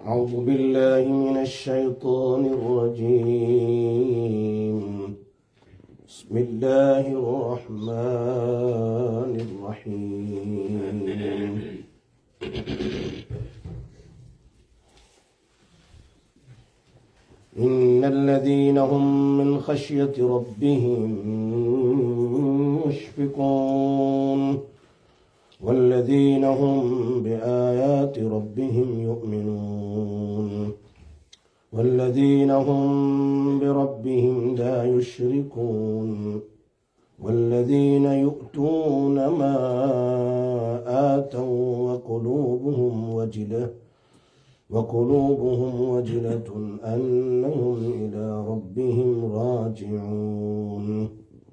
أعوذ بالله من الشيطان الرجيم. بسم الله الرحمن الرحيم. إن الذين هم من خشية ربهم مشفقون والذين هم بآيات ربهم يؤمنون والذين هم بربهم لا يشركون والذين يؤتون ما آتوا وقلوبهم وجلة أنهم إلى ربهم راجعون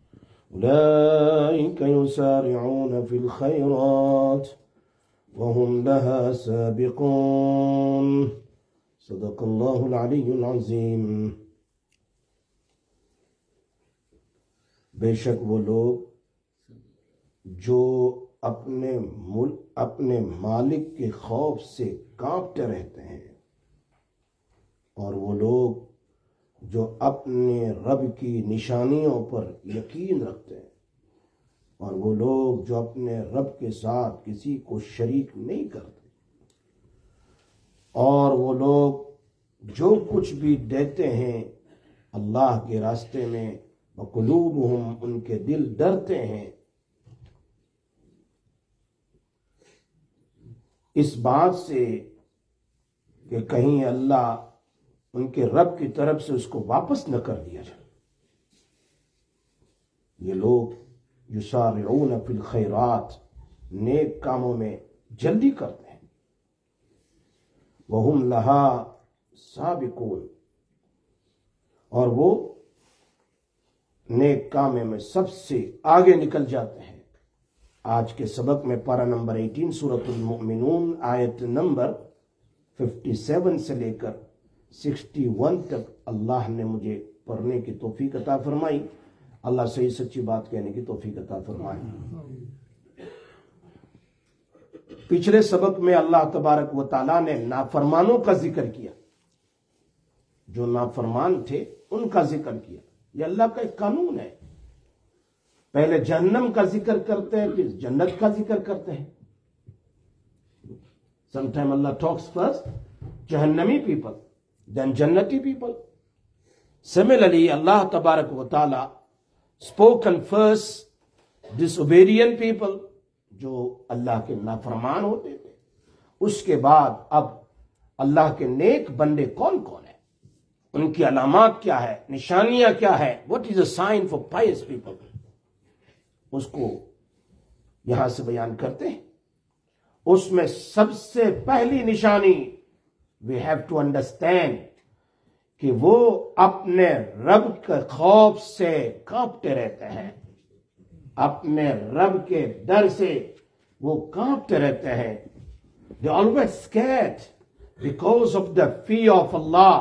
أولئك يسارعون في الخيرات وهم لها سابقون. صدق اللہ العلی العظیم. بے شک وہ لوگ جو اپنے مالک کے خوف سے کانپتے رہتے ہیں، اور وہ لوگ جو اپنے رب کی نشانیوں پر یقین رکھتے ہیں، اور وہ لوگ جو اپنے رب کے ساتھ کسی کو شریک نہیں کرتے، اور وہ لوگ جو کچھ بھی دیتے ہیں اللہ کے راستے میں، وقلوبہم ان کے دل ڈرتے ہیں اس بات سے کہ کہیں اللہ ان کے رب کی طرف سے اس کو واپس نہ کر دیا جائے. یہ لوگ یسارعون فی الخیرات، نیک کاموں میں جلدی کرتے ہیں، وہم لہا سابقون، اور وہ نیک کاموں میں سب سے آگے نکل جاتے ہیں. آج کے سبق میں پارہ نمبر 18 سورۃ المؤمنون آیت نمبر 57 سے لے کر 61 تک اللہ نے مجھے پڑھنے کی توفیق عطا فرمائی. اللہ صحیح سچی بات کہنے کی توفیق عطا فرمائی. پچھلے سبق میں اللہ تبارک و تعالیٰ نے نافرمانوں کا ذکر کیا، جو نافرمان تھے ان کا ذکر کیا. یہ اللہ کا ایک قانون ہے، پہلے جہنم کا ذکر کرتے ہیں پھر جنت کا ذکر کرتے ہیں. Sometimes Allah talks first Jahannami people, then Jannati people. Similarly, Allah Tabarak wa Ta'ala spoken first disobedient people, جو اللہ کے نافرمان ہوتے تھے. اس کے بعد اب اللہ کے نیک بندے کون کون ہیں، ان کی علامات کیا ہے، نشانیاں کیا ہے. What is a sign for pious people؟ اس کو یہاں سے بیان کرتے ہیں. اس میں سب سے پہلی نشانی we have to understand کہ وہ اپنے رب کے خوف سے کانپتے رہتے ہیں، اپنے رب کے ڈر سے وہ کانپتے رہتے ہیں. they are always scared because of the fear of Allah.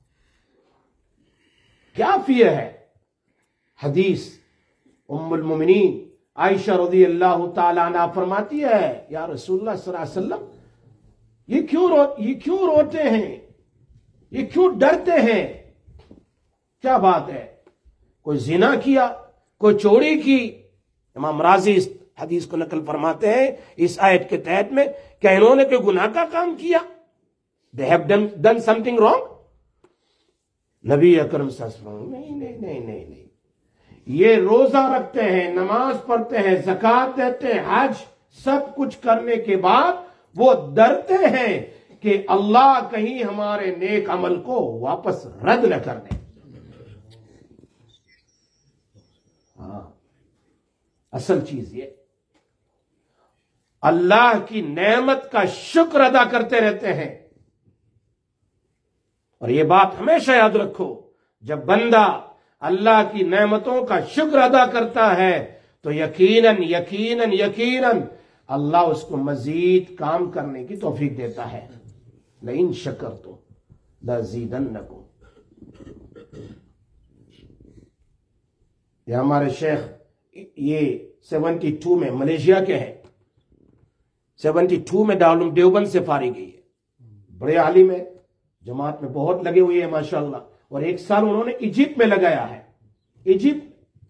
کیا fear ہے؟ حدیث ام المومنین عائشہ رضی اللہ تعالیٰ عنہ فرماتی ہے، یا رسول اللہ صلی اللہ علیہ وسلم یہ کیوں روتے ہیں، یہ کیوں ڈرتے ہیں، کیا بات ہے؟ کوئی زنا کیا، کوئی چوری کی؟ امام راضی اس حدیث کو نقل فرماتے ہیں اس آیت کے تحت میں، کیا انہوں نے کوئی گناہ کا کام کیا؟ they have done something wrong؟ نبی اکرم صلی اللہ علیہ وسلم نہیں، یہ روزہ رکھتے ہیں، نماز پڑھتے ہیں، زکوٰۃ دیتے ہیں، حج، سب کچھ کرنے کے بعد وہ ڈرتے ہیں کہ اللہ کہیں ہمارے نیک عمل کو واپس رد نہ کر دے. ہاں، اصل چیز یہ اللہ کی نعمت کا شکر ادا کرتے رہتے ہیں. اور یہ بات ہمیشہ یاد رکھو، جب بندہ اللہ کی نعمتوں کا شکر ادا کرتا ہے تو یقیناً اللہ اس کو مزید کام کرنے کی توفیق دیتا ہے. لئن شکرتم لازیدنکم. یہ ہمارے شیخ یہ 72 میں ملیشیا کے ہیں، 72 میں دارالعلوم دیوبند سے فارغ ہوئی ہے، بڑے عالم ہیں، جماعت میں بہت لگے ہوئے ہیں ماشاءاللہ، اور 1 سال انہوں نے ایجپٹ میں لگایا ہے. ایجپٹ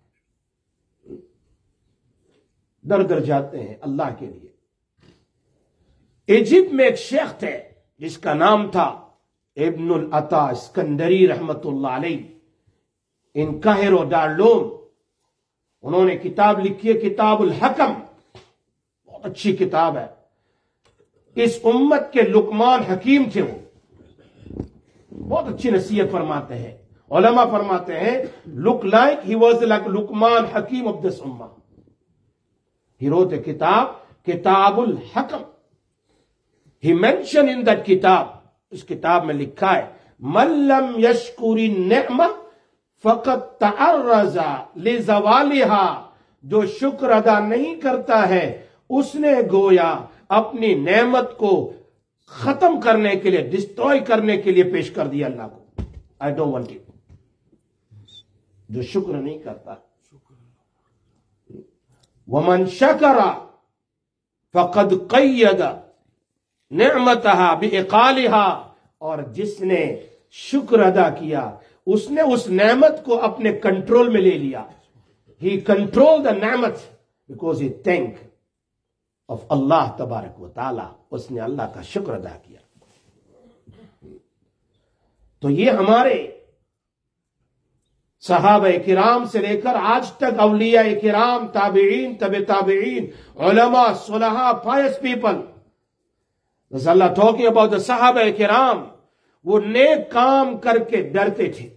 در در جاتے ہیں اللہ کے لیے. ایجپٹ میں ایک شیخ تھے جس کا نام تھا ابن العطا اسکندری رحمت اللہ علیہ، ان قاہرہ دارالعلوم. انہوں نے کتاب لکھی ہے کتاب الحکم، بہت اچھی کتاب ہے. اس امت کے لقمان حکیم تھے، وہ بہت اچھی نصیحت فرماتے ہیں. علماء فرماتے ہیں look like he was like Luqman Hakim of this ummah. He wrote a kitab, Kitabul Hakam. He mentioned in that kitab, اس کتاب میں لکھا ہے من لم یشکر النعمہ فقد تعرض لزوالها، جو شکر ادا نہیں کرتا ہے اس نے گویا اپنی نعمت کو ختم کرنے کے لیے، ڈسٹروائے کرنے کے لیے پیش کر دیا اللہ کو. I don't want it. جو شکر نہیں کرتا. ومن شکر فقد قید نعمتها بإقالها، اور جس نے شکر ادا کیا اس نے اس نعمت کو اپنے کنٹرول میں لے لیا. He controlled the نعمت because he thanked of اللہ تبارک و تعالی. اس نے اللہ کا شکر ادا کیا. تو یہ ہمارے صحابہ کرام سے لے کر آج تک اولیاء کرام، تابعین، تبع تابعین، علماء، صلحاء، pious people. As Allah talking about the صحابہ کرام، وہ نیک کام کر کے ڈرتے تھے.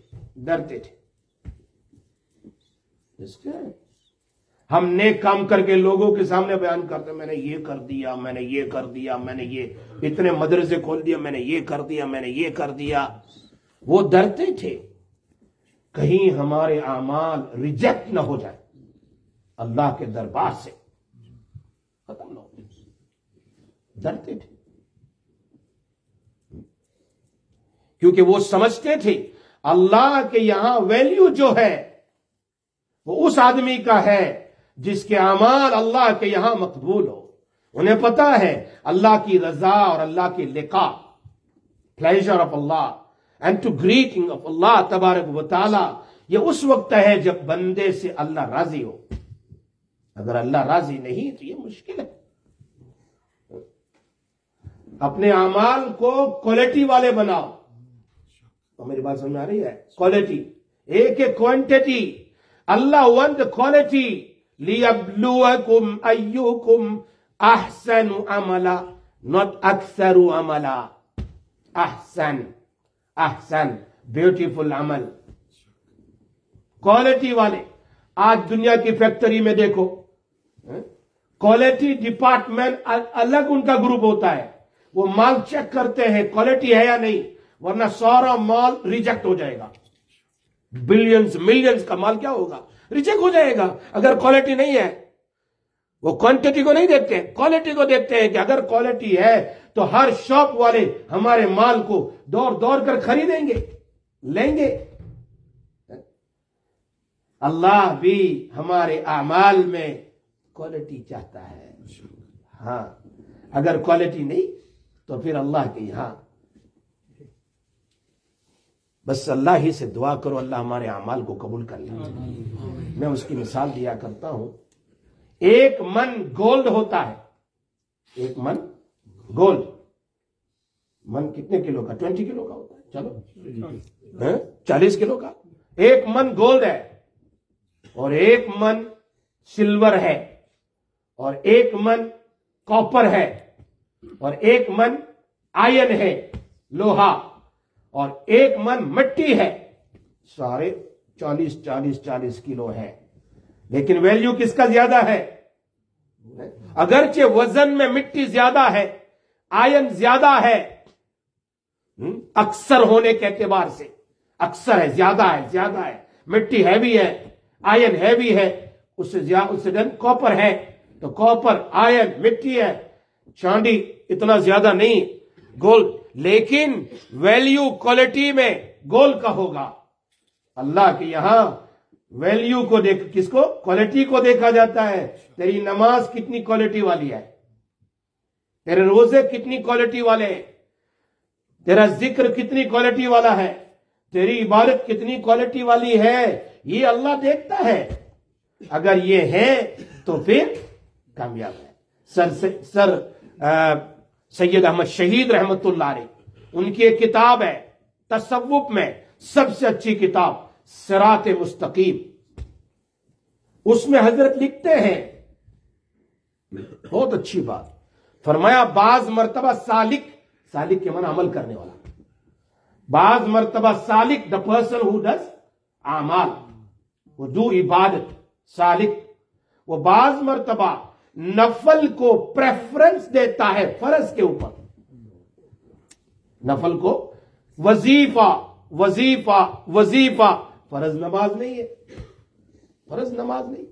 ہم نیک کام کر کے لوگوں کے سامنے بیان کرتے، میں نے یہ کر دیا، میں نے یہ کر دیا، میں نے یہ اتنے مدرسے کھول دیا، میں نے یہ کر دیا، میں نے یہ کر دیا. وہ ڈرتے تھے کہیں ہمارے اعمال ریجیکٹ نہ ہو جائے اللہ کے دربار سے، ختم نہ ہو جائے. ڈرتے تھے کیونکہ وہ سمجھتے تھے اللہ کے یہاں ویلیو جو ہے وہ اس آدمی کا ہے جس کے اعمال اللہ کے یہاں مقبول ہو. انہیں پتا ہے اللہ کی رضا اور اللہ کی لقاء، pleasure of Allah and to greeting of اللہ تبارک و تعالی، یہ اس وقت ہے جب بندے سے اللہ راضی ہو. اگر اللہ راضی نہیں تو یہ مشکل ہے. اپنے اعمال کو کوالٹی والے بناؤ. میری بات سمجھ میں آ رہی ہے؟ کوالٹی ایک ہے کوانٹٹی. اللہ وانٹ the quality. لِيَبْلُوَكُمْ أَيُّكُمْ أَحْسَنُ عَمَلًا not أَكْثَرُ عَمَلًا. احسن بیوٹیفل عمل، کوالٹی والے. آج دنیا کی فیکٹری میں دیکھو، کوالٹی ڈپارٹمنٹ الگ ان کا گروپ ہوتا ہے. وہ مال چیک کرتے ہیں کوالٹی ہے یا نہیں، ورنہ سارا مال ریجیکٹ ہو جائے گا. بلینز ملینز کا مال کیا ہوگا؟ ریجیکٹ ہو جائے گا اگر کوالٹی نہیں ہے. وہ کوانٹٹی کو نہیں دیکھتے ہیں، کوالٹی کو دیکھتے ہیں کہ اگر کوالٹی ہے تو ہر شاپ والے ہمارے مال کو دوڑ کر خریدیں گے، لیں گے. اللہ بھی ہمارے اعمال میں کوالٹی چاہتا ہے. ہاں اگر کوالٹی نہیں تو پھر اللہ کے یہاں بس اللہ ہی سے دعا کرو اللہ ہمارے اعمال کو قبول کر لے. میں اس کی مثال دیا کرتا ہوں. 1 من گولڈ ہوتا ہے. 1 من گولڈ، من کتنے کلو کا؟ 20 کلو کا ہوتا ہے. چلو 40 کلو کا 1 من گولڈ ہے، اور 1 من سلور ہے، اور 1 من کاپر ہے، اور 1 من آئرن ہے لوہا، اور 1 من مٹی ہے. سارے 40 کلو ہے. لیکن ویلیو کس کا زیادہ ہے؟ اگرچہ وزن میں مٹی زیادہ ہے، آئرن زیادہ ہے، اکثر ہونے کے اعتبار سے اکثر ہے، زیادہ ہے. مٹی ہیوی ہے، آئرن ہیوی ہے، اس سے کاپر ہے تو کاپر، آئرن، مٹی ہے. چاندی اتنا زیادہ نہیں، گولڈ. لیکن ویلیو کوالٹی میں گولڈ کا ہوگا. اللہ کے یہاں ویلیو کو دیکھ، کس کو؟ کوالٹی کو دیکھا جاتا ہے. تیری نماز کتنی کوالٹی والی ہے، تیرے روزے کتنی کوالٹی والے ہیں. تیرا ذکر کتنی کوالٹی والا ہے، تیری عبادت کتنی کوالٹی والی ہے، یہ اللہ دیکھتا ہے. اگر یہ ہے تو پھر کامیاب ہے. سر سید احمد شہید رحمت اللہ علیہ، ان کی ایک کتاب ہے تصوف میں سب سے اچھی کتاب صراط مستقیم. اس میں حضرت لکھتے ہیں بہت اچھی بات، فرمایا بعض مرتبہ سالک کے معنی عمل کرنے والا، بعض مرتبہ سالک the person who does اعمال، وہ جو عبادت سالک، وہ بعض مرتبہ نفل کو پریفرنس دیتا ہے فرض کے اوپر. نفل کو وظیفہ وظیفہ وظیفہ، فرض نماز نہیں ہے، فرض نماز نہیں.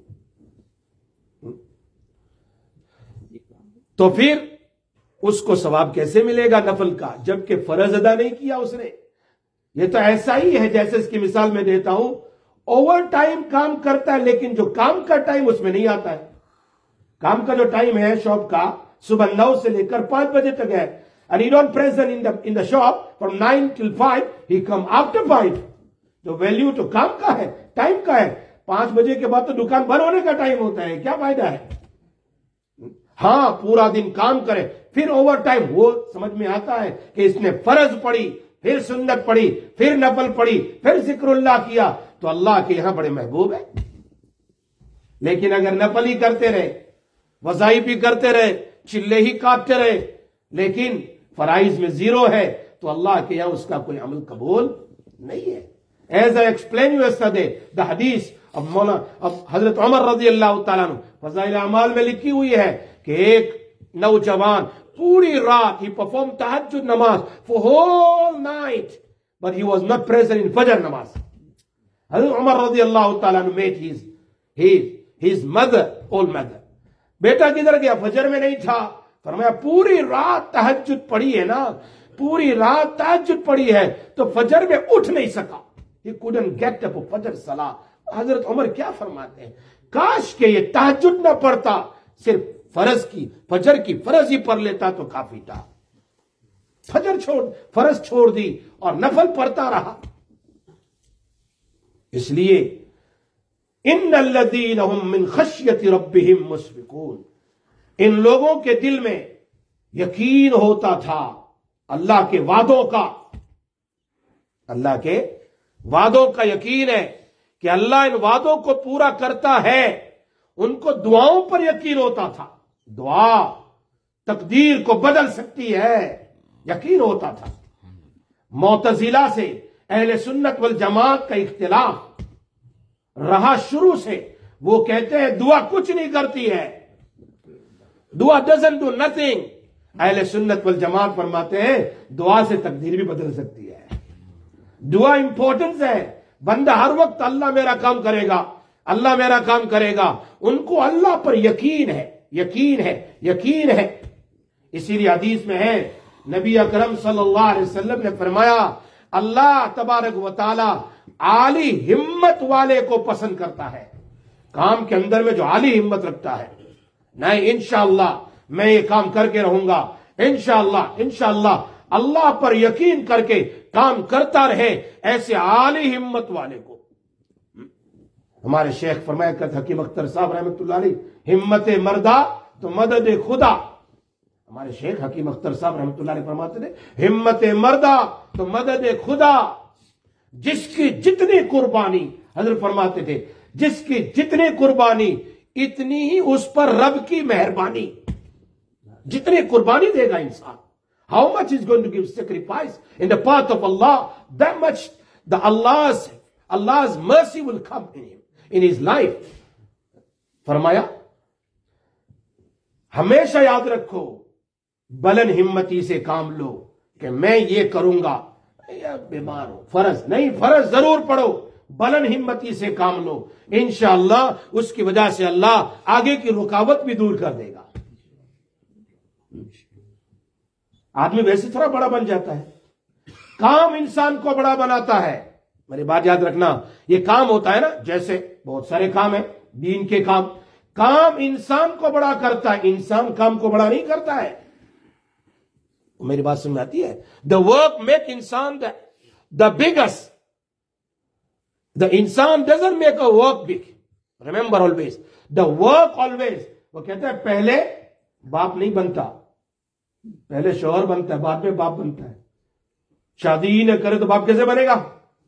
تو پھر اس کو ثواب کیسے ملے گا نفل کا جبکہ فرض ادا نہیں کیا اس نے؟ یہ تو ایسا ہی ہے جیسے اس کی مثال میں دیتا ہوں، اوور ٹائم کام کرتا ہے لیکن جو کام کا ٹائم اس میں نہیں آتا ہے. کام کا جو ٹائم ہے شاپ کا صبح 9 سے لے کر 5 بجے تک ہے، and he don't present in the shop from 9 till 5, he come after 5. تو ویلیو تو کام کا ہے، ٹائم کا ہے. 5 بجے کے بعد تو دکان بند ہونے کا ٹائم ہوتا ہے، کیا فائدہ ہے؟ ہاں پورا دن کام کرے پھر اوور ٹائم. وہ سمجھ میں آتا ہے کہ اس نے فرض پڑھی، پھر سنت پڑھی، پھر نفل پڑھی، پھر ذکر اللہ کیا تو اللہ کے یہاں بڑے محبوب ہے. لیکن اگر نفل ہی کرتے رہے، وظائف ہی کرتے رہے، چلے ہی کاٹتے رہے لیکن فرائض میں زیرو ہے تو اللہ کے یہاں اس کا کوئی عمل قبول نہیں ہے. As I explained you yesterday, the hadith of حضرت عمر رضی اللہ تعالیٰ عنہ فضائل اعمال میں لکھی ہوئی ہے کہ ایک نوجوان پوری رات he performed tahajjud نماز for whole night but he was not present in فجر نماز. حضرت عمر رضی اللہ تعالیٰ عنہ met his mother, old mother. بیٹا کدھر گیا؟ فجر میں نہیں تھا. فرمایا پوری رات تہجد پڑھی ہے نا، پوری رات تہجد پڑھی ہے تو فجر میں اٹھ نہیں سکا. He couldn't get up for فجر صلاح. حضرت عمر کیا فرماتے ہیں، کاش کہ یہ تہجد نہ پڑھتا، صرف فرض کی فجر کی فرض ہی پڑھ لیتا تو کافی تھا. فرض چھوڑ دی اور نفل پڑھتا رہا. اس لیے ان الذین هم من خشیت ربهم مشفقون، ان لوگوں کے دل میں یقین ہوتا تھا اللہ کے وعدوں کا. اللہ کے وعدوں کا یقین ہے کہ اللہ ان وعدوں کو پورا کرتا ہے. ان کو دعاؤں پر یقین ہوتا تھا، دعا تقدیر کو بدل سکتی ہے، یقین ہوتا تھا. معتزلہ سے اہل سنت والجماعت کا اختلاف رہا شروع سے. وہ کہتے ہیں دعا کچھ نہیں کرتی ہے، دعا doesn't do nothing. اہل سنت والجماعت فرماتے ہیں دعا سے تقدیر بھی بدل سکتی ہے. دعا امپورٹنس ہے. بندہ ہر وقت اللہ میرا کام کرے گا، اللہ میرا کام کرے گا. ان کو اللہ پر یقین ہے، یقین ہے، یقین ہے. اسی لیے حدیث میں ہے نبی اکرم صلی اللہ علیہ وسلم نے فرمایا اللہ تبارک و تعالی عالی ہمت والے کو پسند کرتا ہے. کام کے اندر میں جو عالی ہمت رکھتا ہے، نہیں انشاءاللہ میں یہ کام کر کے رہوں گا، انشاءاللہ اللہ پر یقین کر کے کام کرتا رہے، ایسے عالی ہمت والے کو. ہمارے شیخ فرمایا کرتے حکیم اختر صاحب رحمۃ اللہ علیہ، ہمت مردہ تو مدد خدا. ہمارے شیخ حکیم اختر صاحب رحمۃ اللہ علیہ فرماتے تھے ہمت مردہ تو مدد خدا. جس کی جتنی قربانی، حضرت فرماتے تھے جس کی جتنی قربانی اتنی ہی اس پر رب کی مہربانی. جتنی قربانی دے گا انسان، how much is going to give sacrifice in the path of Allah, that much the Allah's mercy will come in his life. فرمایا ہمیشہ یاد رکھو، بلند ہمتی سے کام لو کہ میں یہ کروں گا. بیمار ہو فرض نہیں، فرض ضرور پڑھو، بلند ہمتی سے کام لو، انشاءاللہ اس کی وجہ سے اللہ آگے کی رکاوٹ بھی دور کر دے گا. آدمی ویسے تھوڑا بڑا بن جاتا ہے، کام انسان کو بڑا بناتا ہے. میری بات یاد رکھنا، یہ کام ہوتا ہے نا، جیسے بہت سارے کام ہیں دین کے کام انسان کو بڑا کرتا ہے، انسان کام کو بڑا نہیں کرتا ہے. میری بات سمجھ آتی ہے؟ The work make انسان the biggest. The انسان doesn't make a work big. Remember always. The work always. وہ کہتا ہے پہلے باپ نہیں بنتا، پہلے شوہر بنتا ہے، بعد میں باپ بنتا ہے. شادی ہی نہ کرے تو باپ کیسے بنے گا؟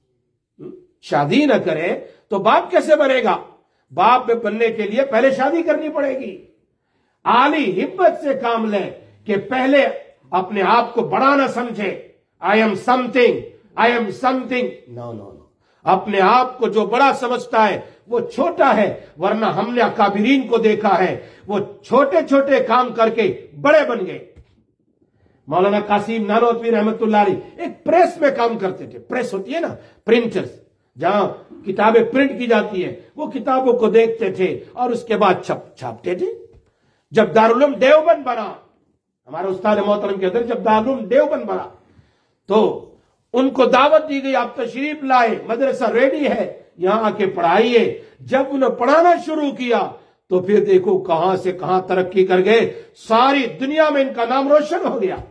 شادی نہ کرے تو باپ کیسے بنے گا؟ باپ میں بننے کے لیے پہلے شادی کرنی پڑے گی. عالی ہمت سے کام لیں کہ پہلے اپنے آپ کو بڑا نہ سمجھے. I am something. No. اپنے آپ کو جو بڑا سمجھتا ہے وہ چھوٹا ہے، ورنہ ہم نے اکابرین کو دیکھا ہے وہ چھوٹے چھوٹے کام کر کے بڑے بن گئے. مولانا قاسم نانوتوی رحمت اللہ علیہ ایک پریس میں کام کرتے تھے. پریس ہوتی ہے نا، پرنٹرز، جہاں کتابیں پرنٹ کی جاتی ہیں. وہ کتابوں کو دیکھتے تھے اور اس کے بعد چھاپتے تھے. جب دارالعلوم دیوبند بنا، ہمارے استاد محترم کے اندر جب دارالعلوم دیوبند بنا تو ان کو دعوت دی گئی، آپ تشریف لائے، مدرسہ ریڈی ہے، یہاں آ کے پڑھائیے. جب انہوں نے پڑھانا شروع کیا تو پھر دیکھو کہاں سے کہاں ترقی کر گئے. ساری دنیا میں ان کا نام روشن ہو گیا.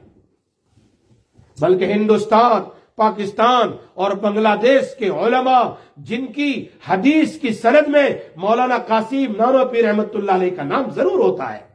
بلکہ ہندوستان، پاکستان اور بنگلہ دیش کے علماء جن کی حدیث کی سند میں مولانا قاسم نانوتوی رحمت اللہ علیہ کا نام ضرور ہوتا ہے.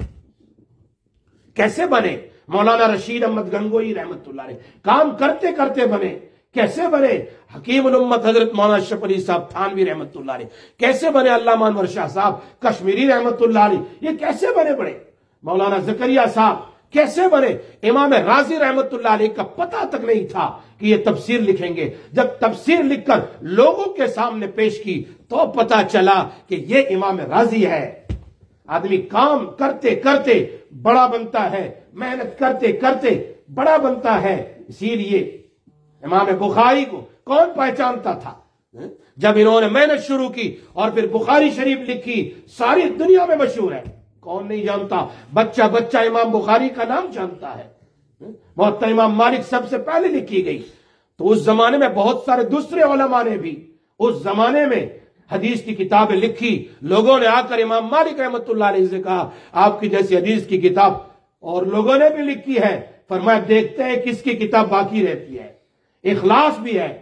کیسے بنے؟ مولانا رشید احمد گنگوئی رحمت اللہ علیہ کام کرتے کرتے بنے. کیسے بنے؟ حکیم الامت حضرت مولانا اشرف علی صاحب تھانوی رحمت اللہ علیہ کیسے بنے؟ علامہ انور شاہ صاحب کشمیری رحمت اللہ علیہ یہ کیسے بنے؟ مولانا زکریا صاحب کیسے بنے؟ امام رازی رحمت اللہ علیہ کا پتہ تک نہیں تھا کہ یہ تفسیر لکھیں گے. جب تفسیر لکھ کر لوگوں کے سامنے پیش کی تو پتہ چلا کہ یہ امام رازی ہے. آدمی کام کرتے کرتے بڑا بنتا ہے، محنت کرتے کرتے بڑا بنتا ہے. اسی لیے امام بخاری کو کون پہچانتا تھا؟ جب انہوں نے محنت شروع کی اور پھر بخاری شریف لکھی، ساری دنیا میں مشہور ہے. کون نہیں جانتا؟ بچہ بچہ امام بخاری کا نام جانتا ہے. موطا امام مالک سب سے پہلے لکھی گئی. تو اس زمانے میں بہت سارے دوسرے علماء نے بھی اس زمانے میں حدیث کی کتابیں لکھی. لوگوں نے آ کر امام مالک رحمت اللہ علیہ سے کہا آپ کی جیسی حدیث کی کتاب اور لوگوں نے بھی لکھی ہے. فرمایا دیکھتے ہیں کس کی کتاب باقی رہتی ہے. اخلاص بھی ہے،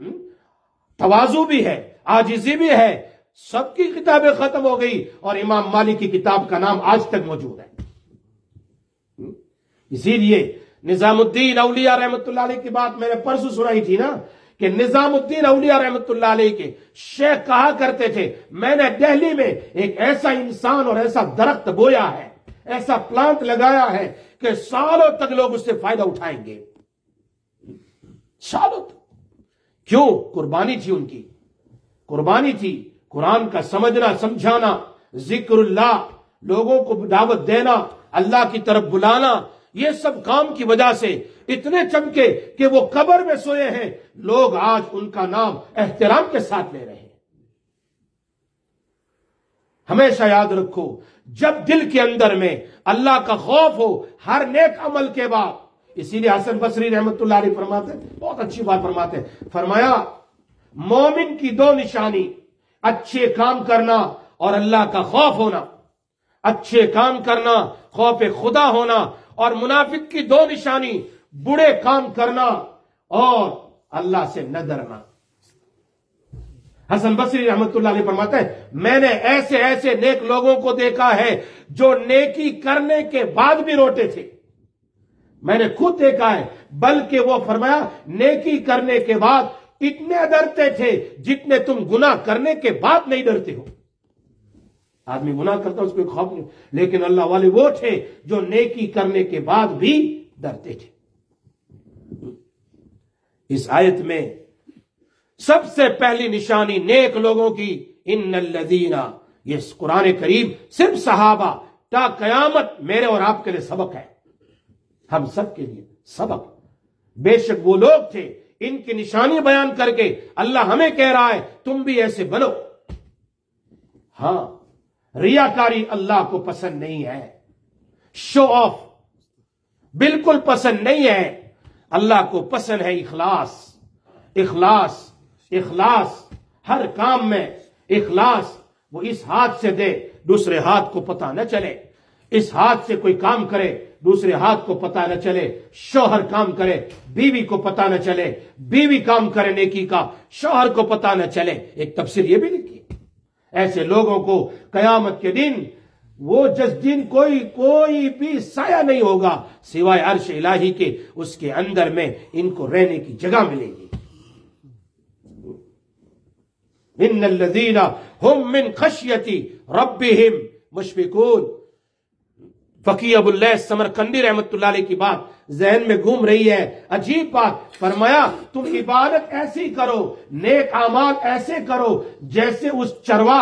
تواضع بھی ہے، عاجزی بھی ہے. سب کی کتابیں ختم ہو گئی اور امام مالک کی کتاب کا نام آج تک موجود ہے. اسی لیے نظام الدین اولیاء رحمت اللہ علیہ کی بات میں نے پرسوں سنائی تھی نا کہ نظام الدین اولیاء رحمت اللہ علیہ کے شیخ کہا کرتے تھے میں نے دہلی میں ایک ایسا انسان اور ایسا درخت بویا ہے، ایسا پلانٹ لگایا ہے کہ سالوں تک لوگ اس سے فائدہ اٹھائیں گے. سالوں تک. کیوں؟ قربانی تھی ان کی، قربانی تھی. قرآن کا سمجھنا سمجھانا، ذکر اللہ، لوگوں کو دعوت دینا، اللہ کی طرف بلانا، یہ سب کام کی وجہ سے اتنے چمکے کہ وہ قبر میں سوئے ہیں. لوگ آج ان کا نام احترام کے ساتھ لے رہے ہیں. ہمیشہ یاد رکھو جب دل کے اندر میں اللہ کا خوف ہو ہر نیک عمل کے بعد. اسی لیے حسن بصری رحمت اللہ علیہ فرماتے ہیں، بہت اچھی بات فرماتے ہیں. فرمایا مومن کی دو نشانی اچھے کام کرنا اور اللہ کا خوف ہونا. اچھے کام کرنا، خوف خدا ہونا. اور منافق کی دو نشانی برے کام کرنا اور اللہ سے نہ ڈرنا. حسن بصری رحمت اللہ علیہ فرماتے ہیں میں نے ایسے ایسے نیک لوگوں کو دیکھا ہے جو نیکی کرنے کے بعد بھی روتے تھے. میں نے خود دیکھا ہے. بلکہ وہ فرمایا نیکی کرنے کے بعد اتنے ڈرتے تھے جتنے تم گناہ کرنے کے بعد نہیں ڈرتے ہو. آدمی گناہ کرتا اس کو خوف نہیں، لیکن اللہ والے وہ تھے جو نیکی کرنے کے بعد بھی ڈرتے تھے. اس آیت میں سب سے پہلی نشانی نیک لوگوں کی ان الذین، یہ قرآن کریم صرف صحابہ تا قیامت میرے اور آپ کے لیے سبق ہے، ہم سب کے لیے سبق. بے شک وہ لوگ تھے، ان کی نشانی بیان کر کے اللہ ہمیں کہہ رہا ہے تم بھی ایسے بنو. ہاں ریاکاری اللہ کو پسند نہیں ہے، شو آف بالکل پسند نہیں ہے. اللہ کو پسند ہے اخلاص. اخلاص اخلاص ہر کام میں اخلاص. وہ اس ہاتھ سے دے دوسرے ہاتھ کو پتہ نہ چلے. اس ہاتھ سے کوئی کام کرے دوسرے ہاتھ کو پتہ نہ چلے شوہر کام کرے، بیوی کو پتہ نہ چلے بیوی کام کرے نیکی کا، شوہر کو پتہ نہ چلے۔ ایک تفسیر یہ بھی لکھی، ایسے لوگوں کو قیامت کے دن وہ جس دن کوئی بھی سایہ نہیں ہوگا سوائے عرش الہی کے، اس کے اندر میں ان کو رہنے کی جگہ ملے گی۔ ان الذین هم من خشیت ربهم مشفقون۔ فقیہ ابو اللیث سمرقندی رحمت اللہ علیہ کی بات ذہن میں گھوم رہی ہے، عجیب بات فرمایا، تم عبادت ایسی کرو، نیک اعمال ایسے کرو جیسے اس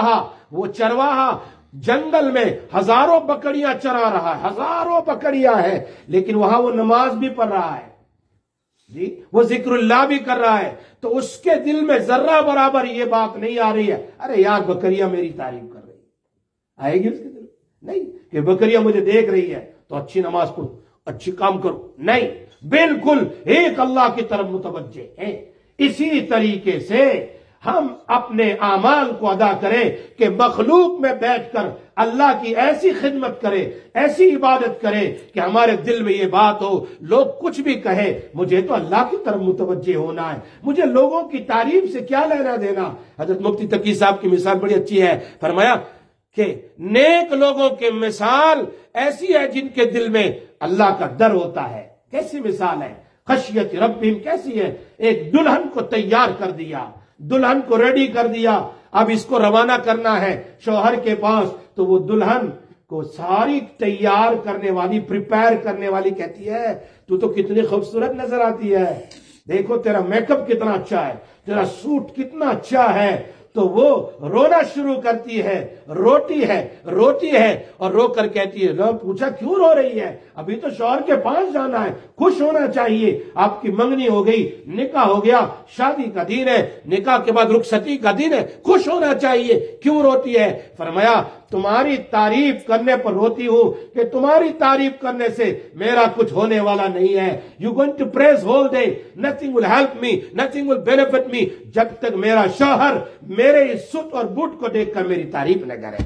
چرواہا جنگل میں ہزاروں بکریاں چرا رہا ہے، ہزاروں بکریاں ہیں، لیکن وہاں وہ نماز بھی پڑھ رہا ہے، جی وہ ذکر اللہ بھی کر رہا ہے، تو اس کے دل میں ذرہ برابر یہ بات نہیں آ رہی ہے ارے یار بکریاں میری تعریف کر رہی ہے، آئے گی اس کے دل میں؟ نہیں کہ بکریاں مجھے دیکھ رہی ہے تو اچھی نماز پڑھو، اچھی کام کرو، نہیں، بالکل ایک اللہ کی طرف متوجہ ہیں۔ اسی طریقے سے ہم اپنے اعمال کو ادا کریں کہ مخلوق میں بیٹھ کر اللہ کی ایسی خدمت کرے، ایسی عبادت کرے کہ ہمارے دل میں یہ بات ہو، لوگ کچھ بھی کہے مجھے تو اللہ کی طرف متوجہ ہونا ہے، مجھے لوگوں کی تعریف سے کیا لینا دینا۔ حضرت مفتی تقی صاحب کی مثال بڑی اچھی ہے، فرمایا کہ نیک لوگوں کی مثال ایسی ہے جن کے دل میں اللہ کا ڈر ہوتا ہے۔ کیسی مثال ہے؟ خشیت ربہم کیسی ہے؟ ایک دلہن کو تیار کر دیا، دلہن کو ریڈی کر دیا، اب اس کو روانہ کرنا ہے شوہر کے پاس، تو وہ دلہن کو ساری تیار کرنے والی، پریپیئر کرنے والی کہتی ہے تو کتنی خوبصورت نظر آتی ہے، دیکھو تیرا میک اپ کتنا اچھا ہے، تیرا سوٹ کتنا اچھا ہے، تو وہ رونا شروع کرتی ہے، روتی ہے اور رو کر کہتی ہے، لوگ پوچھا کیوں رو رہی ہے؟ ابھی تو شوہر کے پاس جانا ہے، خوش ہونا چاہیے، آپ کی منگنی ہو گئی، نکاح ہو گیا، شادی کا دن ہے، نکاح کے بعد رخصتی کا دن ہے، خوش ہونا چاہیے، کیوں روتی ہے؟ فرمایا تمہاری تعریف کرنے پر روتی ہوں کہ تمہاری تعریف کرنے سے میرا کچھ ہونے والا نہیں ہے۔ You going to praise whole day, nothing will help me, nothing will benefit me، جب تک میرا شوہر میرے اس سوٹ اور بوٹ کو دیکھ کر میری تعریف نہ کرے،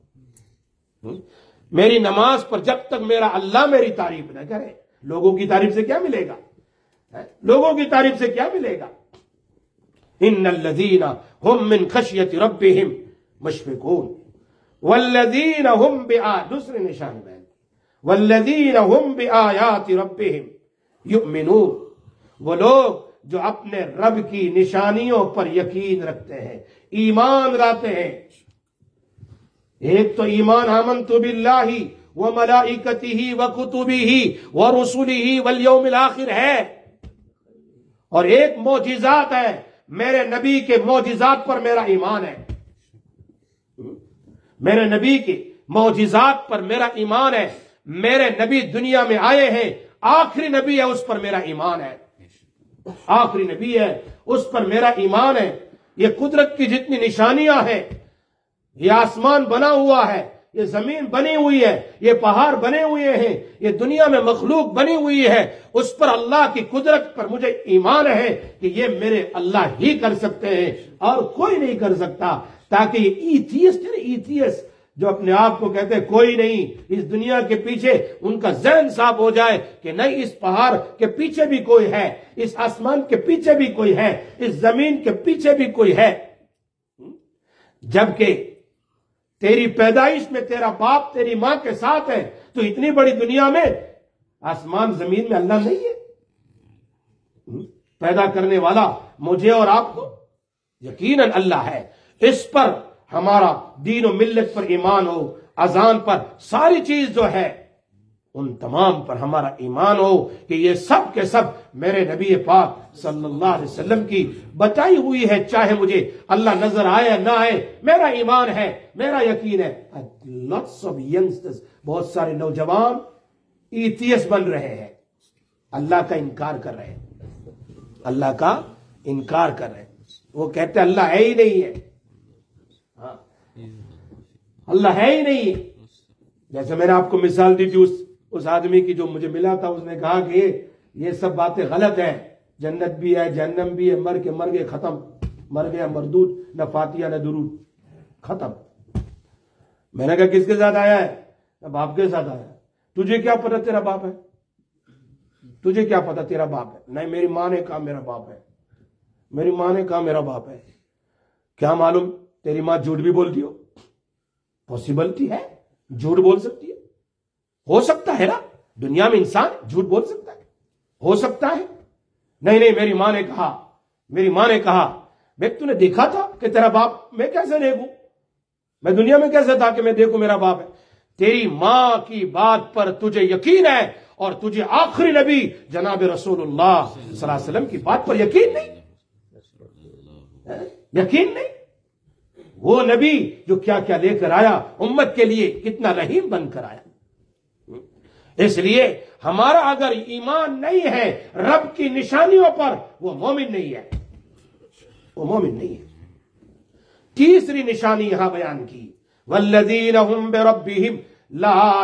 میری نماز پر جب تک میرا اللہ میری تعریف نہ کرے، لوگوں کی تعریف سے کیا ملے گا؟ لوگوں کی تعریف سے کیا ملے گا؟ ان الذین هم من خشیت ربهم مشفقون والذین هم دوسرے نشان بیان، والذین هم بآیات ربهم یؤمنون، وہ لوگ جو اپنے رب کی نشانیوں پر یقین رکھتے ہیں، ایمان لاتے ہیں۔ ایک تو ایمان آمنت باللہ وملائکتہ وکتبہ ورسلہ والیوم الآخر ہے، اور ایک معجزات ہے، میرے نبی کے معجزات پر میرا ایمان ہے، میرے نبی کے معجزات پر میرا ایمان ہے، میرے نبی دنیا میں آئے ہیں، آخری نبی ہے، اس پر میرا ایمان ہے، آخری نبی ہے اس پر میرا ایمان ہے۔ یہ قدرت کی جتنی نشانیاں ہیں، یہ آسمان بنا ہوا ہے، یہ زمین بنی ہوئی ہے، یہ پہاڑ بنے ہوئے ہیں، یہ دنیا میں مخلوق بنی ہوئی ہے، اس پر اللہ کی قدرت پر مجھے ایمان ہے کہ یہ میرے اللہ ہی کر سکتے ہیں اور کوئی نہیں کر سکتا۔ تاکہ یہ ایتھیسٹ جو اپنے آپ کو کہتے ہیں کوئی نہیں اس دنیا کے پیچھے، ان کا ذہن صاف ہو جائے کہ نہیں، اس پہاڑ کے پیچھے بھی کوئی ہے، اس آسمان کے پیچھے بھی کوئی ہے، اس زمین کے پیچھے بھی کوئی ہے۔ جبکہ تیری پیدائش میں تیرا باپ تیری ماں کے ساتھ ہے، تو اتنی بڑی دنیا میں آسمان زمین میں اللہ نہیں ہے؟ پیدا کرنے والا مجھے اور آپ کو یقیناً اللہ ہے۔ اس پر ہمارا دین و ملت پر ایمان ہو، اذان پر، ساری چیز جو ہے ان تمام پر ہمارا ایمان ہو کہ یہ سب کے سب میرے نبی پاک صلی اللہ علیہ وسلم کی بتائی ہوئی ہے، چاہے مجھے اللہ نظر آئے نہ آئے، میرا ایمان ہے، میرا یقین ہے۔ Lots of youngsters، بہت سارے نوجوان ایتھیسٹ بن رہے ہیں، اللہ کا انکار کر رہے ہیں، اللہ کا انکار کر رہے ہیں، وہ کہتے ہیں اللہ ہے ہی نہیں ہے، اللہ ہے ہی نہیں۔ جیسے میں نے آپ کو مثال دی تھی اس آدمی کی جو مجھے ملا تھا، اس نے کہا کہ یہ سب باتیں غلط ہیں، جنت بھی ہے، جہنم بھی ہے، مر گئے ختم، مر گیا مردود، نہ فاتحہ نہ درود، ختم۔ میں نے کہا کس کے ساتھ آیا ہے؟ باپ کے ساتھ آیا۔ تجھے کیا پتا تیرا باپ ہے؟ تجھے کیا پتا تیرا باپ ہے؟ نہیں، میری ماں نے کہا میرا باپ ہے، میری ماں نے کہا میرا باپ ہے۔ کیا معلوم تیری ماں جھوٹ بھی بولتی ہو؟ پاسبلٹی ہے، جھوٹ بول سکتی ہے، ہو سکتا ہے نا، دنیا میں انسان جھوٹ بول سکتا ہے، ہو سکتا ہے۔ نہیں نہیں، میری ماں نے کہا، میری ماں نے کہا۔ بھائی تو نے دیکھا تھا کہ تیرا باپ؟ میں کیسے دیکھوں؟ میں دنیا میں کیسے تھا کہ میں دیکھوں میرا باپ ہے؟ تیری ماں کی بات پر تجھے یقین ہے اور تجھے آخری نبی جناب رسول اللہ صلی اللہ علیہ وسلم کی بات پر یقین نہیں، یقین نہیں۔ وہ نبی جو کیا کیا لے کر آیا امت کے لیے، کتنا رحیم بن کر آیا۔ اس لیے ہمارا اگر ایمان نہیں ہے رب کی نشانیوں پر، وہ مومن نہیں ہے، وہ مومن نہیں ہے۔ تیسری نشانی یہاں بیان کی، والذین هم بربهم لا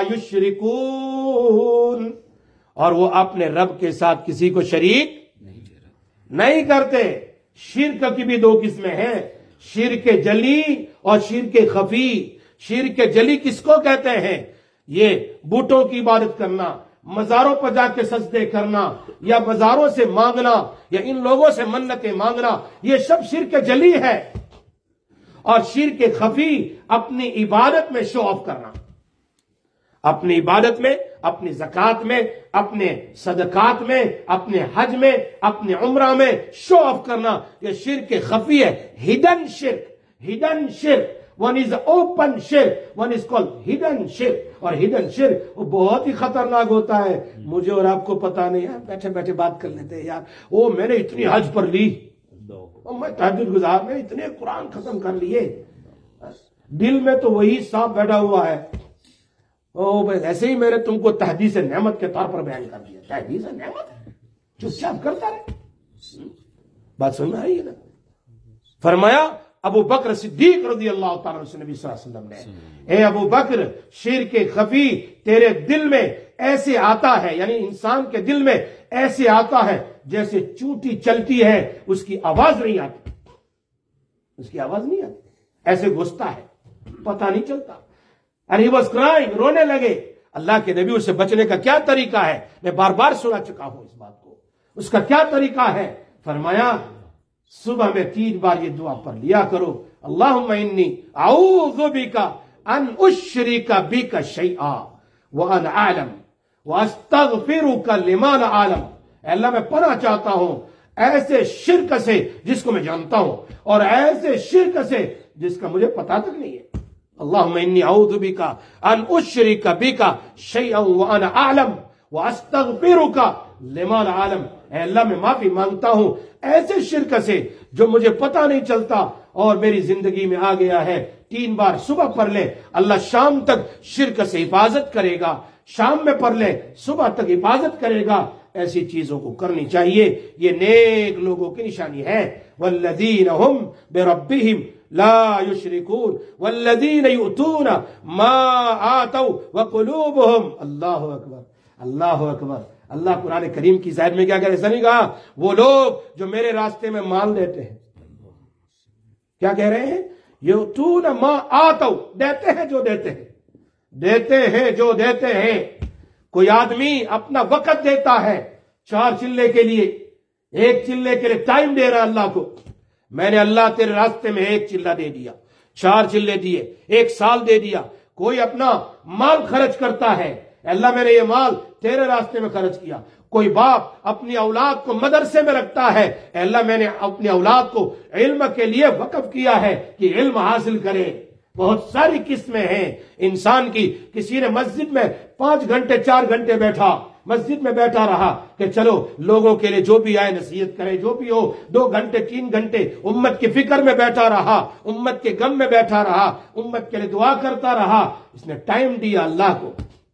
یشرکون، اور وہ اپنے رب کے ساتھ کسی کو شریک نہیں کرتے۔ شرک کی بھی دو قسمیں ہیں، شرک جلی اور شرک خفی۔ شرک جلی کس کو کہتے ہیں؟ یہ بتوں کی عبادت کرنا، مزاروں پر جا کے سجدے کرنا، یا مزاروں سے مانگنا، یا ان لوگوں سے منتیں مانگنا، یہ سب شرک جلی ہے۔ اور شرک خفی اپنی عبادت میں شو آف کرنا، اپنی عبادت میں، اپنی زکوٰۃ میں، اپنے صدقات میں، اپنے حج میں، اپنے عمرہ میں شو آف کرنا، یہ شرک خفی ہے، ہڈن شرک۔ ہڈن شرک، ون از اوپن شرک، ون از کالڈ ہڈن شرک۔ اور ہڈن شرک وہ بہت ہی خطرناک ہوتا ہے، مجھے اور آپ کو پتا نہیں ہے، بیٹھے بیٹھے بات کر لیتے ہیں، یار وہ میں نے اتنی حج پر لی، میں تہجد گزار میں اتنے قرآن ختم کر لیے، دل میں تو وہی سانپ بیٹھا ہوا ہے۔ ایسے ہی میں نے تم کو تحدیث نعمت کے طور پر بیان کر دیا، تحدیث نعمت چپ چاپ کرتا رہے۔ بات سمجھ میں آئی ہے نا؟ فرمایا ابو بکر صدیق رضی اللہ تعالیٰ عنہ سے نبی صلی اللہ علیہ وسلم نے، اے ابو بکر، شرک خفی تیرے دل میں ایسے آتا ہے، یعنی انسان کے دل میں ایسے آتا ہے جیسے چونٹی چلتی ہے، اس کی آواز نہیں آتی، اس کی آواز نہیں آتی، ایسے گھستا ہے، پتہ نہیں چلتا۔ And he was crying، رونے لگے۔ اللہ کے نبی اسے بچنے کا کیا طریقہ ہے؟ میں بار بار سنا چکا ہوں اس بات کو، اس کا کیا طریقہ ہے؟ فرمایا صبح میں 3 بار یہ دعا پڑھ لیا کرو، اللہم انی اعوذ بک ان اشرک بک شیئا وانا اعلم واستغفرک لما لا اعلم۔ اے اللہ میں پناہ چاہتا ہوں ایسے شرک سے جس کو میں جانتا ہوں، اور ایسے شرک سے جس کا مجھے پتا تک نہیں ہے۔ اللہم انی اعوذ بک ان اشرک بک شیئا وانا اعلم واستغفرک لما لا اعلم۔ اے اللہ میں معافی مانگتا ہوں ایسے شرک سے جو مجھے پتا نہیں چلتا اور میری زندگی میں آ گیا ہے۔ 3 بار صبح پڑھ لے، اللہ شام تک شرک سے حفاظت کرے گا، شام میں پڑھ لے، صبح تک حفاظت کرے گا۔ ایسی چیزوں کو کرنی چاہیے، یہ نیک لوگوں کی نشانی ہے۔ والذین هم بربهم لا یشرکون والذین یؤتون ما آتوا وقلوبهم، اللہ اکبر، اللہ اکبر۔ اللہ قرآن کریم کی ظاہر میں کیا کہہ رہے؟ ایسا نہیں کہا وہ لوگ جو میرے راستے میں مال دیتے ہیں، کیا کہہ رہے ہیں؟ یؤتون ما آتوا، دیتے ہیں جو دیتے ہیں، دیتے ہیں جو دیتے ہیں۔ کوئی آدمی اپنا وقت دیتا ہے 4 چلے کے لیے، 1 چلے کے لیے ٹائم دے رہا اللہ کو، میں نے اللہ تیرے راستے میں 1 چلہ دے دیا، 4 چلے دیے، 1 سال دے دیا۔ کوئی اپنا مال خرچ کرتا ہے، اللہ میں نے یہ مال تیرے راستے میں خرچ کیا۔ کوئی باپ اپنی اولاد کو مدرسے میں رکھتا ہے، اے اللہ میں نے اپنی اولاد کو علم کے لیے وقف کیا ہے کہ علم حاصل کرے۔ بہت ساری قسمیں ہیں انسان کی۔ کسی نے مسجد میں 5 گھنٹے 4 گھنٹے بیٹھا، مسجد میں بیٹھا رہا کہ چلو لوگوں کے لیے جو بھی آئے نصیحت کرے، جو بھی ہو، 2 گھنٹے 3 گھنٹے امت کی فکر میں بیٹھا رہا، امت کے غم میں بیٹھا رہا، امت کے لیے دعا کرتا رہا، اس نے ٹائم دیا اللہ کو۔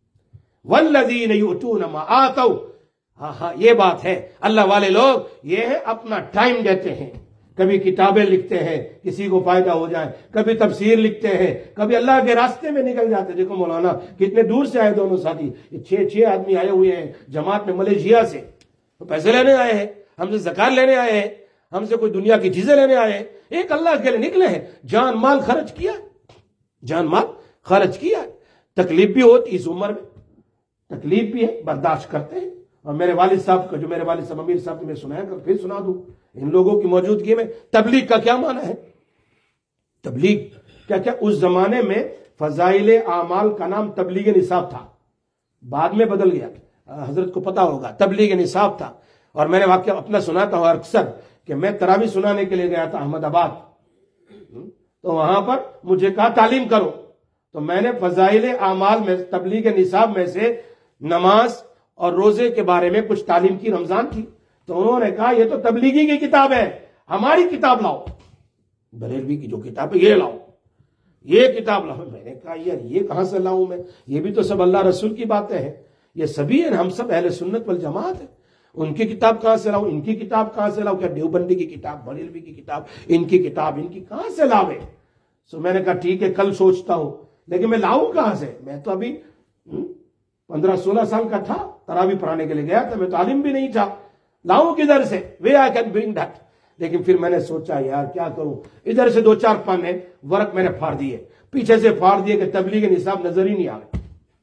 والذین یؤتون ما آتوا، ہاں یہ بات ہے، اللہ والے لوگ یہ ہے اپنا ٹائم دیتے ہیں، کبھی کتابیں لکھتے ہیں کسی کو فائدہ ہو جائے، کبھی تفسیر لکھتے ہیں، کبھی اللہ کے راستے میں نکل جاتے ہیں۔ دیکھو مولانا کتنے دور سے آئے دونوں ساتھی، 6 آدمی آئے ہوئے ہیں جماعت میں ملیشیا سے، تو پیسے لینے آئے ہیں، ہم سے زکات لینے آئے ہیں، ہم سے کوئی دنیا کی چیزیں لینے آئے ہیں، ایک اللہ کے لیے نکلے ہیں، جان مال خرچ کیا، جان مال خرچ کیا۔ تکلیف بھی ہوتی اس عمر میں، تکلیف بھی ہے، برداشت کرتے ہیں. اور میرے والد صاحب کا، جو میرے والد صاحب امیر صاحب نے میں سنایا کر پھر سنا دوں ان لوگوں کی موجودگی میں. تبلیغ کا کیا معنی ہے؟ تبلیغ کیا اس زمانے میں فضائل اعمال کا نام تبلیغ نصاب تھا، بعد میں بدل گیا، حضرت کو پتا ہوگا. تبلیغ نصاب تھا. اور میں نے واقعہ اپنا سناتا ہوں اکثر کہ میں تراویح سنانے کے لیے گیا تھا احمد آباد، تو وہاں پر مجھے کہا تعلیم کرو، تو میں نے فضائل اعمال میں تبلیغ نصاب میں سے نماز اور روزے کے بارے میں کچھ تعلیم کی، رمضان کی. تو انہوں نے کہا یہ تو تبلیغی کی کتاب ہے، ہماری کتاب لاؤ، بریلوی کی جو کتاب ہے یہ لاؤ، یہ کتاب لاؤ. میں نے کہا یار یہ کہاں سے لاؤں میں، یہ بھی تو سب اللہ رسول کی باتیں ہیں، یہ سبھی ہیں، ہم سب اہل سنت والجماعت ہیں، ان کی کتاب کہاں سے لاؤں، ان کی کتاب کہاں سے لاؤں؟ کیا دیوبندی کی کتاب، بریلوی کی کتاب، ان کی کتاب، ان کی کہاں سے لاوے؟ سو میں نے کہا ٹھیک ہے کل سوچتا ہوں، لیکن میں لاؤں کہاں سے؟ میں تو ابھی 15-16 سال کا تھا، تراویح پڑھانے کے لیے گیا تھا، میں تو عالم بھی نہیں تھا، لاؤں کدھر سے؟ Way I can bring that. لیکن پھر میں نے سوچا یار کیا کروں، ادھر سے 2-4 پانے ورق میں نے پھاڑ دیے، پیچھے سے پھاڑ دیے کہ تبلیغ نصاب نظر ہی نہیں آئے،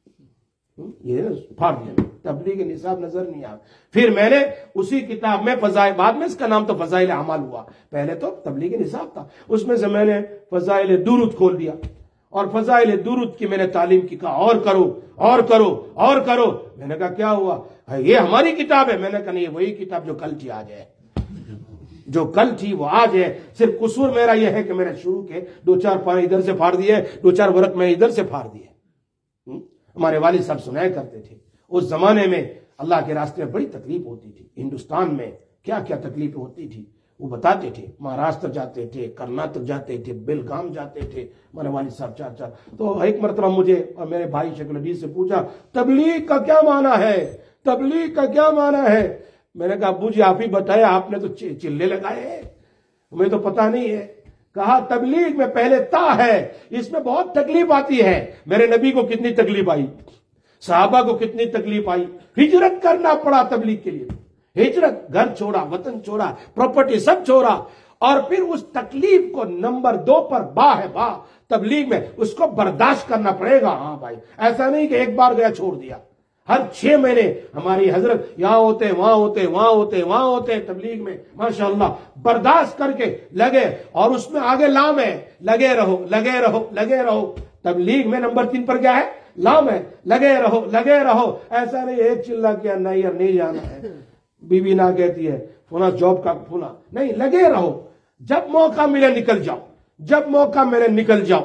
یہ پھاڑ دیا، تبلیغ نصاب نظر نہیں آئے. پھر میں نے اسی کتاب میں فضائل، بعد میں اس کا نام تو فضائل اعمال ہوا، پہلے تو تبلیغ نصاب تھا، اس میں سے میں نے فضائل درود کھول دیا اور فضائل درود کی میں نے تعلیم کی، کہا اور کرو اور کرو اور کرو. میں نے کہا کیا ہوا؟ یہ ہماری کتاب ہے. میں نے کہا نہیں، وہی کتاب جو کل تھی آج ہے، جو کل تھی وہ آج ہے. صرف قصور میرا یہ ہے کہ میں نے شروع کے 2-4 پانے ادھر سے پھاڑ دیے، 2-4 ورق میں ادھر سے پھاڑ دیے. ہمارے والد صاحب سنایا کرتے تھے اس زمانے میں اللہ کے راستے میں بڑی تکلیف ہوتی تھی، ہندوستان میں کیا کیا تکلیف ہوتی تھی وہ بتاتے تھے. مہاراشٹر جاتے تھے، کرناٹک جاتے تھے، بیلگام جاتے تھے ہمارے والد صاحب چاچا. تو ایک مرتبہ مجھے اور میرے بھائی شکل الدین سے پوچھا تبلیغ کا کیا معنی ہے، تبلیغ کا کیا معنی ہے؟ میں نے کہا ابو جی آپ ہی بتائے، آپ نے تو چلے لگائے ہیں، ہمیں تو پتا نہیں ہے. کہا تبلیغ میں پہلے تا ہے، اس میں بہت تکلیف آتی ہے. میرے نبی کو کتنی تکلیف آئی، صحابہ کو کتنی تکلیف آئی، ہجرت کرنا پڑا تبلیغ کے لیے، ہجرت، گھر چھوڑا، وطن چھوڑا، پراپرٹی سب چھوڑا. اور پھر اس تکلیف کو نمبر 2 پر با ہے، با تبلیغ میں اس کو برداشت کرنا پڑے گا. ہاں بھائی، ایسا نہیں کہ ایک بار گیا چھوڑ دیا. ہر 6 مہینے ہماری حضرت یہاں ہوتے، وہاں ہوتے، وہاں ہوتے، وہاں ہوتے، تبلیغ میں ماشاءاللہ برداشت کر کے لگے. اور اس میں آگے لام ہے، لگے رہو لگے رہو لگے رہو. تبلیغ میں نمبر 3 پر کیا ہے؟ لام ہے، لگے رہو لگے رہو. ایسا نہیں ایک چلا کیا نہیں یار نہیں جانا ہے، بیوی نہ کہتی ہے فلاں جاب کا فلاں، نہیں، لگے رہو. جب موقع ملے نکل جاؤ، جب موقع ملے نکل جاؤ،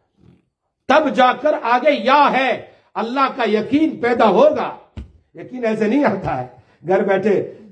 تب جا کر آگے یا ہے اللہ کا یقین پیدا ہوگا. یقین ایسے نہیں آتا ہے گھر بیٹھے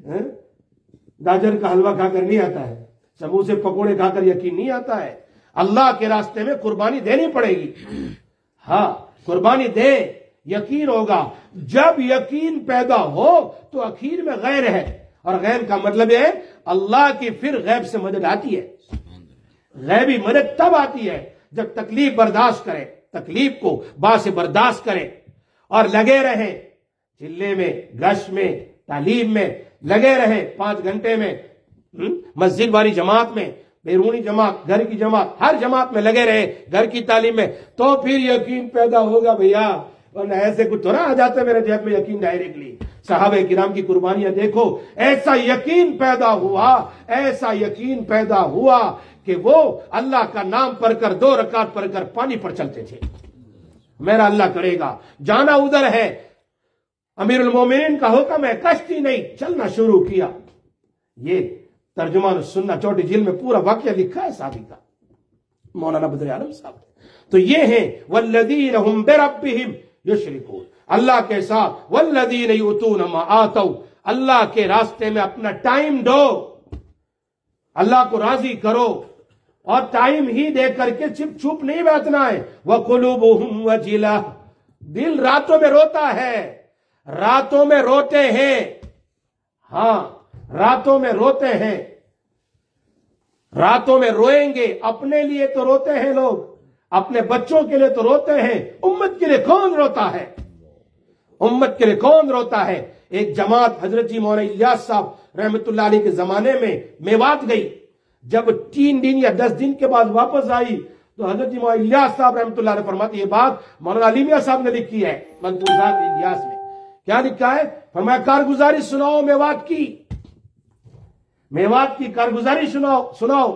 گاجر کا حلوہ کھا کر نہیں آتا ہے، سموسے پکوڑے کھا کر یقین نہیں آتا ہے. اللہ کے راستے میں قربانی دینی پڑے گی. ہاں قربانی دے، یقین ہوگا. جب یقین پیدا ہو تو اخیر میں غیر ہے، اور غیر کا مطلب ہے اللہ کی پھر غیب سے مدد آتی ہے. غیبی مدد تب آتی ہے جب تکلیف برداشت کرے، تکلیف کو با سے برداشت کرے اور لگے رہے، چلے میں، گش میں، تعلیم میں لگے رہے. 5 گھنٹے میں مسجد والی جماعت میں، بیرونی جماعت، گھر کی جماعت، ہر جماعت میں لگے رہے، گھر کی تعلیم میں، تو پھر یقین پیدا ہوگا بھیا. ورنہ ایسے کچھ تو نہ آ جاتا ہے میرے جیب میں یقین ڈائریکٹلی. صحابہ کرام کی قربانیاں دیکھو، ایسا یقین پیدا ہوا، ایسا یقین پیدا ہوا کہ وہ اللہ کا نام پڑھ کر 2 رکعت پڑھ کر پانی پر چلتے تھے. میرا اللہ کرے گا، جانا ادھر ہے، امیر المومنین کا حکم ہے، کشتی نہیں، چلنا شروع کیا. یہ ترجمان السنہ چوٹی جلد میں پورا واقعہ لکھا ہے صحابی کا، مولانا بدر عالم صاحب. تو یہ ہیں والذین هم بربهم یشرکون، اللہ کے ساتھ، والذین یؤتون ما آتوا، اللہ کے راستے میں اپنا ٹائم دو، اللہ کو راضی کرو، اور ٹائم ہی دے کر کے چپ چھپ نہیں بیٹھنا ہے. وقلوبہم وجلہ، دل راتوں میں روتا ہے، راتوں میں روتے ہیں. ہاں راتوں میں روتے ہیں، راتوں میں روئیں گے. اپنے لیے تو روتے ہیں لوگ، اپنے بچوں کے لیے تو روتے ہیں، امت کے لیے کون روتا ہے؟ امت کے لیے کون روتا ہے؟ ایک جماعت حضرت جی مولانا الیاس صاحب رحمت اللہ علیہ کے زمانے میں میوات گئی. جب 3 دن یا 10 دن کے بعد واپس آئی تو حضرت مولانا الیاس صاحب رحمت اللہ علیہ فرماتے، یہ بات مولانا علی میاں صاحب نے لکھی ہے منظور صاحب الیاس میں. کیا لکھا ہے؟ فرمایا کارگزاری سناؤ میوات کی کارگزاری سناؤ.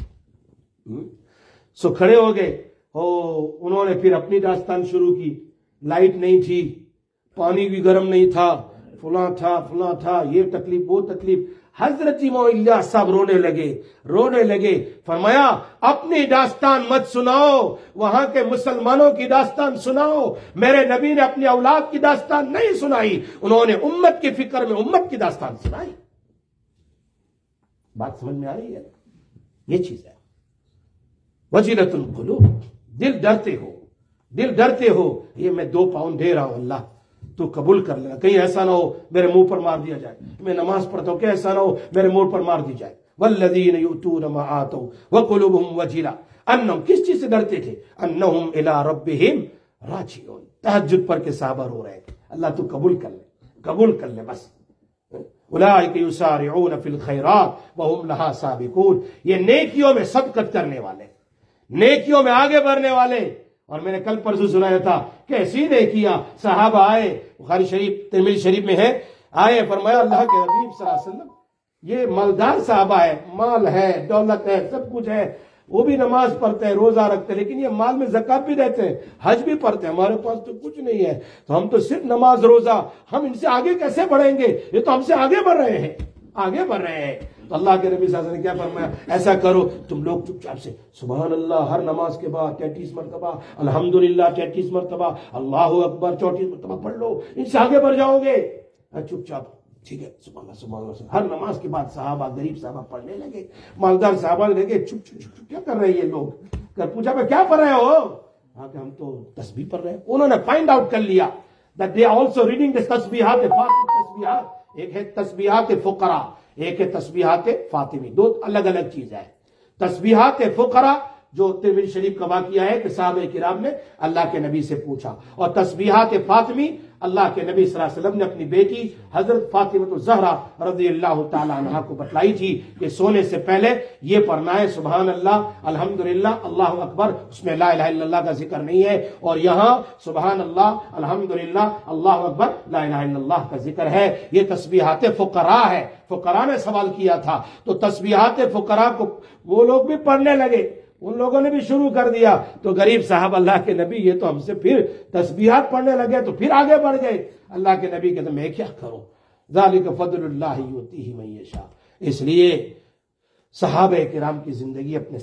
سو کھڑے ہو گئے. انہوں نے پھر اپنی داستان شروع کی. لائٹ نہیں تھی، پانی بھی گرم نہیں تھا، فلاں تھا، یہ تکلیف وہ تکلیف. حضرت امام الیاس صاحب رونے لگے. فرمایا اپنی داستان مت سناؤ، وہاں کے مسلمانوں کی داستان سناؤ. میرے نبی نے اپنی اولاد کی داستان نہیں سنائی، انہوں نے امت کی فکر میں امت کی داستان سنائی. بات سمجھ میں آ رہی ہے؟ یہ چیز ہے. وجلت القلوب، دل ڈرتے ہو. یہ میں 2 پاؤنڈ دے رہا ہوں، اللہ تو قبول کر لینا. کہیں ایسا نہ ہو میرے منہ پر مار دیا جائے. میں نماز پڑھتا ہوں کہ ایسا نہ ہو میرے منہ پر مار دی جائے. والذین یؤتون ما آتوا وقلوبهم وجلہ انہم، کس چیز سے ڈرتے تھے؟ انہم الی ربہم راجعون. تہجد پڑھ کے صحابہ رو رہے تھے. اللہ تو قبول کر لے بس. اولئک یسارعون فی الخیرات وہم لہا سابقون. یہ نیکیوں میں سبقت کرنے والے، نیکیوں میں آگے بڑھنے والے. اور میں نے کل پرسوں سنایا تھا کیسی نیکیاں. صحابہ آئے، بخاری شریف ترمذی شریف میں ہے، آئے فرمایا اللہ کے حبیب صلی اللہ علیہ وسلم یہ مالدار صحابہ ہے، مال ہے، دولت ہے، سب کچھ ہے، وہ بھی نماز پڑھتے ہیں، روزہ رکھتے ہیں، لیکن یہ مال میں زکات بھی دیتے ہیں، حج بھی پڑھتے ہیں. ہمارے پاس تو کچھ نہیں ہے، تو ہم تو صرف نماز روزہ، ہم ان سے آگے کیسے بڑھیں گے؟ یہ تو ہم سے آگے بڑھ رہے ہیں. تو اللہ کے نبی صلی اللہ علیہ وسلم نے کیا فرمایا؟ ایسا کرو تم لوگ چپ چاپ سے سبحان اللہ ہر نماز کے بعد 33 مرتبہ، الحمدللہ 33 مرتبہ، اللہ اکبر 34 مرتبہ پڑھ لو، ان سے آگے بڑھ جاؤ گے. چپ چاپ ٹھیک ہے، سبحان اللہ. ہر نماز کے بعد صحابہ، غریب صحابہ پڑھنے لگے، مالدار صحابہ لگے چپ کیا کر رہے ہیں یہ لوگ؟ پوچھا میں کیا پڑھ رہے ہو؟ کہ ہم تو تسبیح پڑھ رہے ہیں. انہوں نے فائنڈ آؤٹ کر لیا that they are also reading the تسبیحات. ایک ہے تسبیحات فقراء، ایک ہے تسبیحات فاطمی. 2 الگ الگ چیز ہے. تسبیحات فقراء جو ترمذی شریف کا واقعہ ہے کہ صحابہ کرام نے اللہ کے نبی سے پوچھا، اور تسبیحات فاطمی اللہ کے نبی صلی اللہ علیہ وسلم نے اپنی بیٹی حضرت فاطمہ الزہرا رضی اللہ تعالی عنہا کو بتلائی تھی کہ سونے سے پہلے یہ پڑھنا ہے سبحان اللہ، الحمدللہ، اللہ اکبر. اس میں لا الہ الا اللہ کا ذکر نہیں ہے، اور یہاں سبحان اللہ، الحمدللہ، اللہ اکبر، لا الہ الا اللہ کا ذکر ہے. یہ تسبیحات فقراء ہے. فقراء نے سوال کیا تھا، تو تسبیحات فقراء کو وہ لوگ بھی پڑھنے لگے، ان لوگوں نے بھی شروع کر دیا. تو غریب صاحب اللہ کے نبی یہ تو ہم سے پھر تسبیحات پڑھنے لگے، تو پھر آگے بڑھ گئے. اللہ کے نبی کہتے میں کیا کروں؟ ذالک فضل اللہ یؤتیہ من یشاء. اس لیے صحابہ کرام کی زندگی اپنے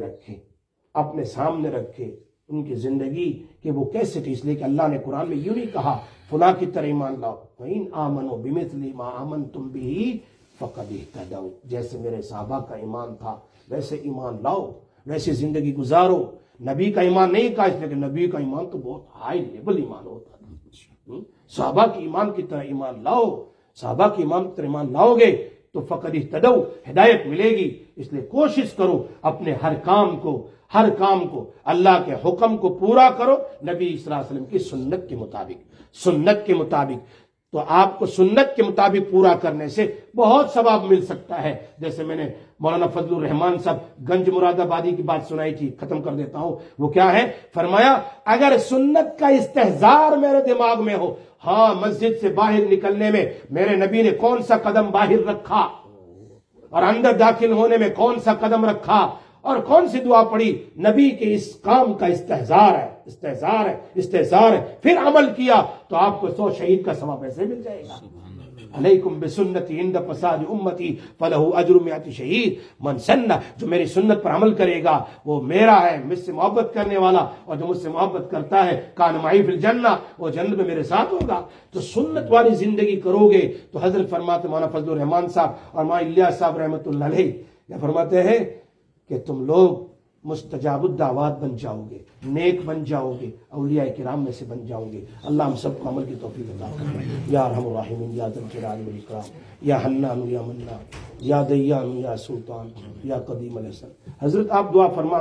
سامنے رکھے ان کی زندگی کہ وہ کیسے تھی. اس لیے کہ اللہ نے قرآن میں یوں نہیں کہا فلاں کی طرح ایمان لاؤ، وَإِنْ آمَنُوا بِمِثْلِ مَا آمَنْتُمْ بِهِ فَقَدِ اهْتَدَوْا. جیسے میرے صحابہ کا ایمان تھا ویسے ایمان لاؤ، ویسے زندگی گزارو. نبی کا ایمان نہیں کہا، اس لیے کہ نبی کا ایمان تو بہت ہائی لیول ایمان ہوتا تھا. صحابہ کی ایمان کی طرح ایمان لاؤ، صحابہ کی ایمان کی طرح ایمان لاؤ گے تو فقد اہتدوا، ہدایت ملے گی. اس لیے کوشش کرو اپنے ہر کام کو اللہ کے حکم کو پورا کرو نبی صلی اللہ علیہ وسلم کی سنت کے مطابق. تو آپ کو سنت کے مطابق پورا کرنے سے بہت ثواب مل سکتا ہے. جیسے میں نے مولانا فضل الرحمان صاحب گنج مراد آبادی کی بات سنائی تھی، ختم کر دیتا ہوں. وہ کیا ہے؟ فرمایا اگر سنت کا استحضار میرے دماغ میں ہو، ہاں مسجد سے باہر نکلنے میں میرے نبی نے کون سا قدم باہر رکھا، اور اندر داخل ہونے میں کون سا قدم رکھا، اور کون سی دعا پڑھی، نبی کے اس کام کا استحضار ہے، پھر عمل کیا تو آپ کو 100 شہید کا ثواب ایسے مل جائے گا. علیکم بسنتی عند فساد امتی فلہ اجر 100 شہید. من سنہ، جو میری سنت پر عمل کرے گا وہ میرا ہے، مجھ سے محبت کرنے والا، اور جو مجھ سے محبت کرتا ہے کان معی فی الجنہ، وہ جنت میں میرے ساتھ ہوگا. تو سنت والی زندگی کرو گے تو حضرت فرماتے مولانا فضل الرحمان صاحب اور مولانا الیاس صاحب رحمۃ اللہ علیہ کیا فرماتے ہیں کہ تم لوگ مستجاب الدعوات بن جاؤ گے، نیک بن جاؤ گے، اولیاء کرام میں سے بن جاؤ گے. اللہ ہم سب کو عمل کی توفیق عطا فرمائے. یا ارحم الراحمین، یا ذا الجلال والاکرام، یا حنان یا منان، یا دیان یا سلطان، یا قدیم الاحسان. حضرت آپ دعا فرما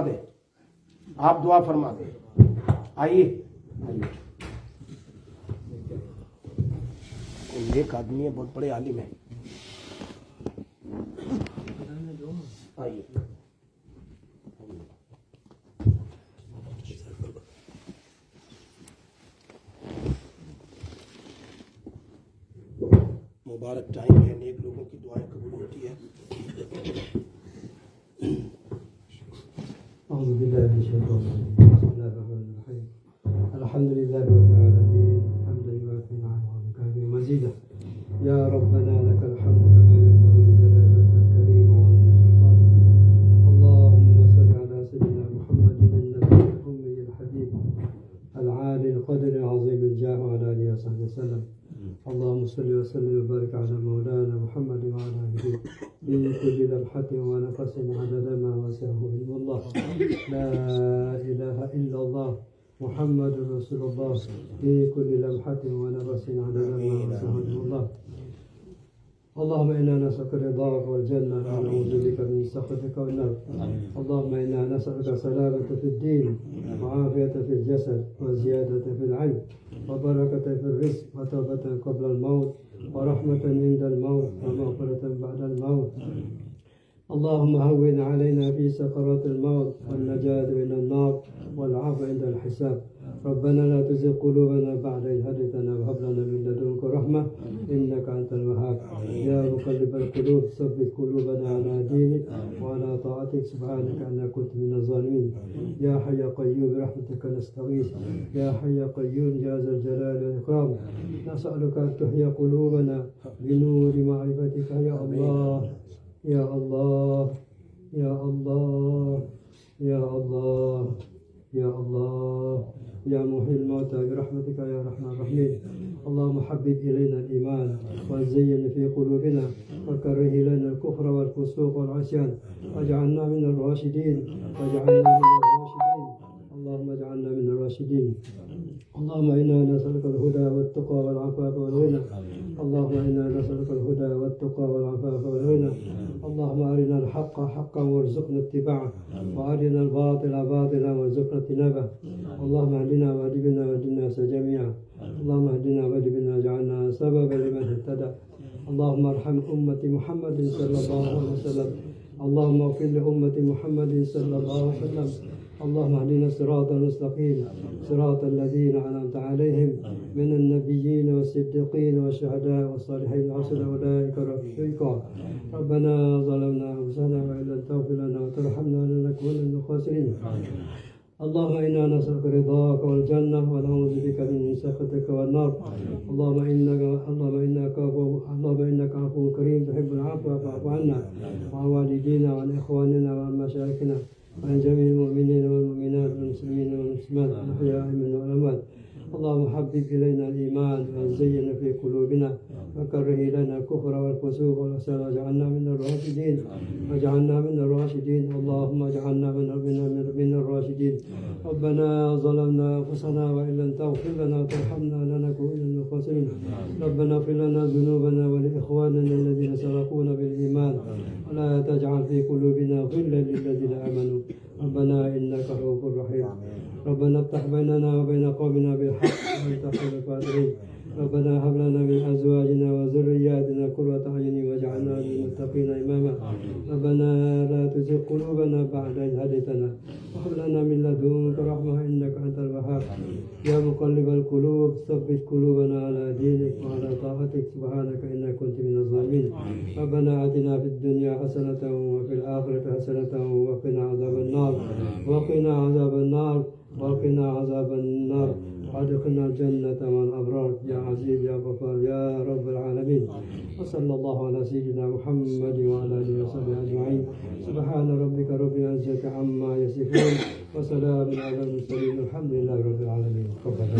دیں. آئیے ایک آدمی ہے بہت بڑے عالم ہے. آئیے. मुबारक टाइम है, नेक लोगों की दुआएं कबूल होती है। अल्हम्दुलिल्लाह रब्बिल आलमीन हम्दन युवाफी नि'महु व युकाफी मज़ीदा या रब्बना लकल हम्दु कमा यंबग़ी लिजलाली वजहिल करीम व 'azimi सुल्तानिक अल्लाहुम्मा सल्लि अला सय्यिदिना मुहम्मदिन नबिय्यिल उम्मिय्यिल हबीब al-'alil qadri al-'azimil jah wa ala alihi wa sahbihi wa sallam। اللهم صل وسلم وبارك على مولانا محمد وعلى آله في كل لمحة ونفس عدد ما وسعه علم الله، لا إله إلا الله محمد رسول الله في كل لمحة ونفس عدد ما وسعه علم الله. اللهم إنا نسألك رضاك والجنة ونعوذ بك من سخطك والنار. اللهم إنا نسألك سلامة في الدين وعافية في الجسد وزيادة في العلم وبركة في الرزق وتوبة قبل الموت ورحمة عند الموت ومغفرة بعد الموت. اللهم هون علينا في سكرات الموت والنجاة من النار والعفو عند الحساب. ربنا لا تزغ قلوبنا بعد إذ هديتنا وهب لنا من لدنك رحمة إنك أنت الوهاب. يا مقلب القلوب ثبت قلوبنا على دينك وعلى طاعتك سبحانك إنك كنت من الظالمين. يا حي يا قيوم برحمتك نستغيث، يا حي يا قيوم يا ذا الجلال والإكرام. نسألك أن تحيي قلوبنا بنور معرفتك يا الله يا الله يا الله يا الله يا الله يا محيي الموتى برحمتك يا أرحم الراحمين. اللهم حبب إلينا الإيمان وزين في قلوبنا وكره إلينا الكفر والفسوق والعصيان واجعلنا من الراشدين اللهم اجعلنا من الراشدين. اللهم إنا نسألك الهدى والتقى والعفاف والغنى. اللهم إنا نسألك الهدى والتقى والعفاف والغنى. اللهم أرنا الحق حقا وارزقنا اتباعه وأرنا الباطل باطلا وارزقنا اجتنابه. اللهم اهدنا واهد بنا واهد الناس جميعا. اللهم اهدنا واهد بنا واجعلنا سببا لمن اهتدى. اللهم ارحم أمة محمد صلى الله عليه وسلم. اللهم اغفر لأمة محمد صلى الله عليه وسلم. اللهم اهدنا الصراط المستقيم صراط الذين أنعمت عليهم من النبيين والصديقين والشهداء والصالحين وحسن أولئك رفيقا. ربنا ظلمنا أنفسنا وإن لم تغفر لنا وترحمنا لنكونن من الخاسرين. اللهم إنا نسألك رضاك والجنة ونعوذ بك من سخطك والنار. اللهم إنك عفو كريم تحب العفو فاعف عنا وعن والدينا وعن إخواننا وعن مشايخنا وعن جميع المؤمنين والمؤمنات والمسلمين والمسلمات الأحياء منهم والأموات. اللهم حبب إلينا الإيمان وزين في قلوبنا وكره إلينا الكفر والفسوق والعصيان واجعلنا من الراشدين اللهم اجعلنا من الراشدين. ربنا ظلمنا أنفسنا وإن لم تغفر لنا وترحمنا لنكونن من الخاسرين. ربنا اغفر لنا ذنوبنا ولإخواننا الذين سبقونا بالإيمان ولا تجعل في قلوبنا غلا للذين آمنوا ربنا إنك رؤوف رحيم. ربنا افتح بيننا وبين قومنا بالحق وأنت خير الفاتحين. ربنا هب لنا من أزواجنا وذرياتنا قرة أعين واجعلنا للمتقين إماما. ربنا لا تزغ قلوبنا بعد إذ هديتنا وهب لنا من لدنك رحمة إنك أنت الوهاب. يا مقلب القلوب ثبت قلوبنا على دينك وعلى طاعتك سبحانك إنك كنت من الظالمين. ربنا آتنا في الدنيا حسنة وفي الآخرة حسنة وقنا عذاب النار وادخلنا الجنة مع الأبرار يا عزيز يا غفار يا رب العالمين. وصلى الله على سيدنا محمد وعلى آله وصحبه أجمعين. سبحان ربك رب العزة عما يصفون وسلام على المرسلين الحمد لله رب العالمين.